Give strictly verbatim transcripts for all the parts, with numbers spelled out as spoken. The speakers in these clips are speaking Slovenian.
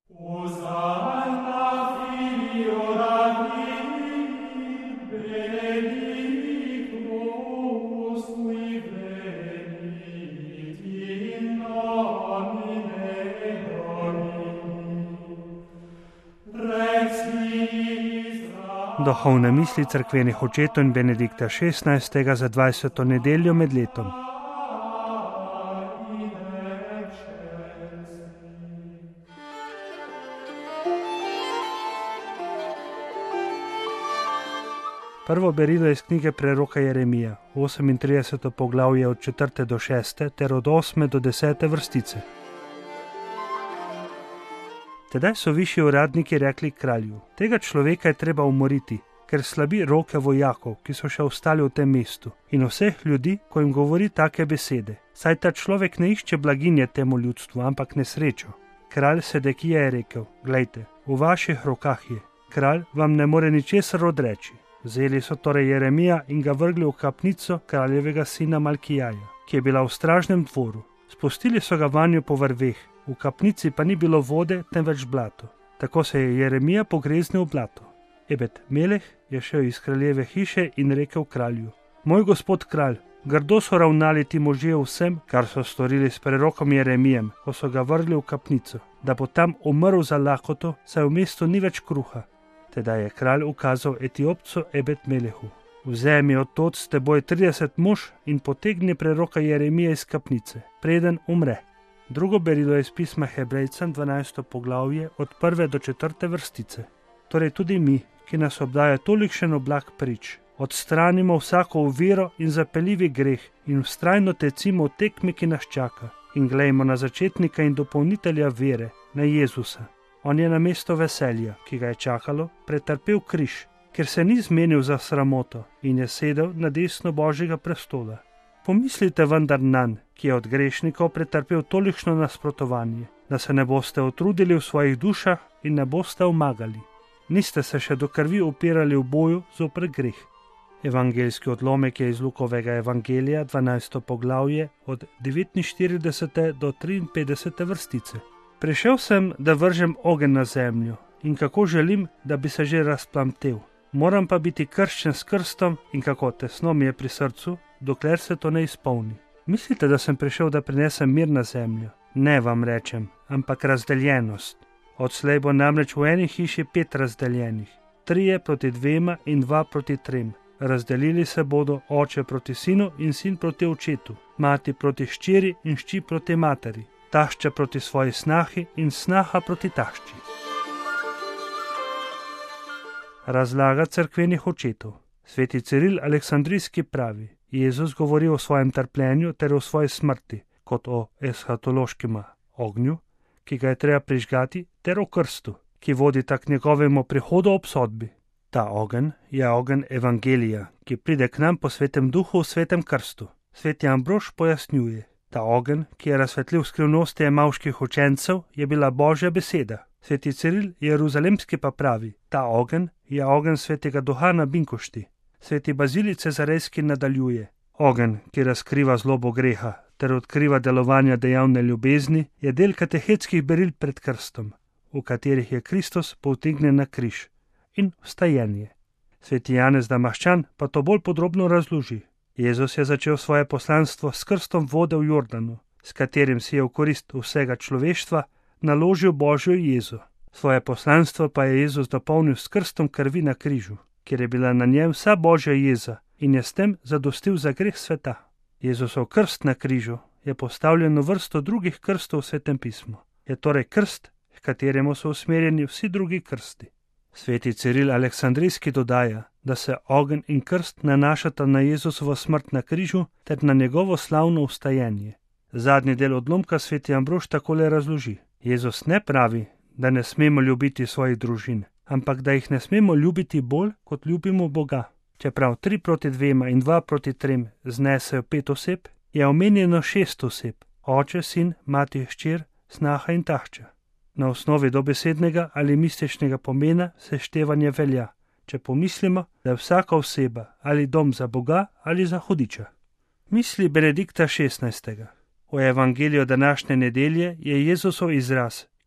Duhovne misli cerkvenih očetov in Benedikta šestnajstega za dvajseto nedeljo med letom. Prvo berilo iz knjige preroka Jeremija, osemintrideseto poglavje od četrte do šeste ter od osme do desete vrstice. Tedaj so višji uradniki rekli kralju: tega človeka je treba umoriti, ker slabi roke vojakov, ki so še ostali v tem mestu, in vseh ljudi, ko jim govori take besede. Saj ta človek ne išče blaginje temu ljudstvu, ampak nesrečo. Kralj Sedekija je rekel: glejte, v vaših rokah je, kralj vam ne more ničesar odreči. Vzeli so torej Jeremija in ga vrgli v kapnico kraljevega sina Malkijaja, ki je bila v stražnem dvoru. Spustili so ga vanjo po vrveh, v kapnici pa ni bilo vode, temveč blato. Tako se je Jeremija pogreznil v blato. Ebed Meleh je šel iz kraljeve hiše in rekel kralju: moj gospod kralj, grdo so ravnali ti možje vsem, kar so storili s prerokom Jeremijem, ko so ga vrgli v kapnico, da bo tam umrl za lakoto, saj v mestu ni več kruha. Tedaj je kralj ukazal Etiopcu Ebed Melehu: vzemi od tod s teboj trideset mož in potegni preroka Jeremija iz kapnice, preden umre. Drugo berilo je iz pisma Hebrejcem dvanajsto poglavje od prve do četrte vrstice. Torej tudi mi, ki nas obdaja tolikšen oblak prič, odstranimo vsako oviro in zapeljivi greh in vztrajno tecimo v tekmi, ki nas čaka, in glejmo na začetnika in dopolnitelja vere, na Jezusa. On je na mesto veselja, ki ga je čakalo, pretrpel križ, ker se ni zmenil za sramoto in je sedel na desno Božjega prestola. Pomislite vendar nanj, ki je od grešnikov pretrpel tolikšno nasprotovanje, da se ne boste utrudili v svojih dušah in ne boste umagali. Niste se še do krvi upirali v boju zoper greh. Evangeljski odlomek je iz Lukovega evangelija, dvanajsto poglavje, od devetinštiridesete do triinpetdesete vrstice. Prišel sem, da vržem ogenj na zemljo, in kako želim, da bi se že razplamtel. Moram pa biti krščen s krstom, in kako tesno mi je pri srcu, dokler se to ne izpolni. Mislite, da sem prišel, da prinesem mir na zemljo? Ne vam rečem, ampak razdeljenost. Odslej bo namreč v eni hiši pet razdeljenih, trije proti dvema in dva proti trem. Razdelili se bodo oče proti sinu in sin proti očetu, mati proti hčeri in hči proti materi, tašča proti svoji snahi in snaha proti tašči. Razlaga cerkvenih očetov. Sveti Ciril Aleksandrijski pravi: Jezus govori o svojem trpljenju ter o svoji smrti, kot o eshatološkima ognju, ki ga je treba prižgati, ter o krstu, ki vodita k njegovemu prihodu ob sodbi. Ta ogenj je ogenj evangelija, ki pride k nam po svetem duhu v svetem krstu. Sveti Ambrož pojasnjuje: ta ogenj, ki je razsvetlil skrivnosti emavških učencev, je bila Božja beseda. Sveti Ciril Jeruzalemski pa pravi: ta ogenj je ogenj svetega duha na Binkošti. Sveti Bazilij Cezarejski nadaljuje: ogenj, ki razkriva zlobo greha ter odkriva delovanja dejavne ljubezni, je del katehetskih beril pred krstom, v katerih je Kristus povtignjen na križ, in vstajenje. Sveti Janez Damaščan pa to bolj podrobno razloži. Jezus je začel svoje poslanstvo s krstom vode v Jordanu, s katerim si je v korist vsega človeštva naložil Božjo jezo. Svoje poslanstvo pa je Jezus dopolnil s krstom krvi na križu, kjer je bila na njem vsa Božja jeza in je s tem zadostil za greh sveta. Jezusov krst na križu je postavljen v vrsto drugih krstov v Svetem pismu. Je torej krst, h kateremu so usmerjeni vsi drugi krsti. Sveti Ciril Aleksandrijski dodaja, da se ogenj in krst nanašata na Jezusovo smrt na križu ter na njegovo slavno vstajenje. Zadnji del odlomka sveti Ambrož takole razloži: Jezus ne pravi, da ne smemo ljubiti svojih družin, ampak da jih ne smemo ljubiti bolj, kot ljubimo Boga. Čeprav tri proti dvema in dva proti trem znesejo pet oseb, je omenjeno šest oseb: oče, sin, mati, hčer, snaha in tašča. Na osnovi dobesednega ali mističnega pomena seštevanje velja, če pomislimo, da je vsaka oseba ali dom za Boga ali za hudiča. Misli Benedikta šestnajstega. V evangeliju današnje nedelje je Jezusov izraz,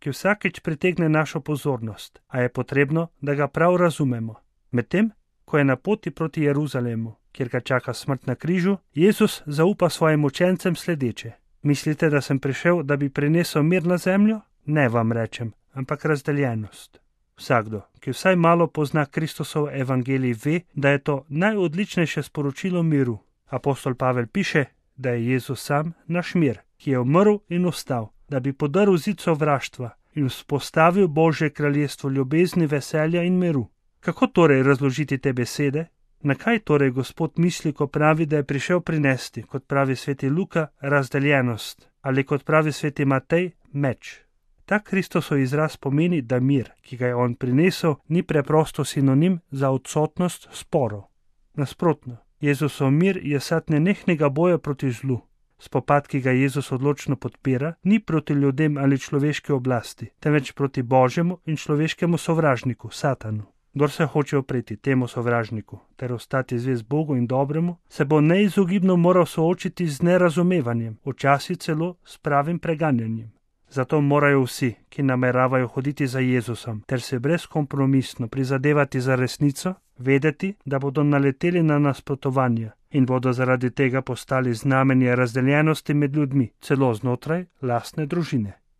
ki vsakič pritegne našo pozornost, a je potrebno, da ga prav razumemo. Medtem, ko je na poti proti Jeruzalemu, kjer ga čaka smrt na križu, Jezus zaupa svojim učencem sledeče: Mislite, da sem prišel, da bi prinesel mir na zemljo? Ne vam rečem, ampak razdeljenost. Vsakdo, ki vsaj malo pozna Kristusov evangelij, ve, da je to najodličnejše sporočilo miru. Apostol Pavel piše, da je Jezus sam naš mir, ki je umrl in vstal, da bi podrl zid sovraštva in vzpostavil Božje kraljestvo ljubezni, veselja in miru. Kako torej razložiti te besede? Na kaj torej Gospod misli, ko pravi, da je prišel prinesti, kot pravi sveti Luka, razdeljenost, ali kot pravi sveti Matej, meč? Ta Kristusov izraz pomeni, da mir, ki ga je on prinesel, ni preprosto sinonim za odsotnost sporov. Nasprotno, Jezusov mir je sad nenehnega boja proti zlu. Spopad, ki ga Jezus odločno podpira, ni proti ljudem ali človeški oblasti, temveč proti Božjemu in človeškemu sovražniku, Satanu. Kdor se hoče opreti temu sovražniku ter ostati zvest Bogu in dobremu, se bo neizogibno moral soočiti z nerazumevanjem, včasih celo s pravim preganjanjem. Zato morajo vsi, ki nameravajo hoditi za Jezusom ter se brezkompromisno prizadevati za resnico, vedeti, da bodo naleteli na nasprotovanja in bodo zaradi tega postali znamenje razdeljenosti med ljudmi, celo znotraj lastne družine.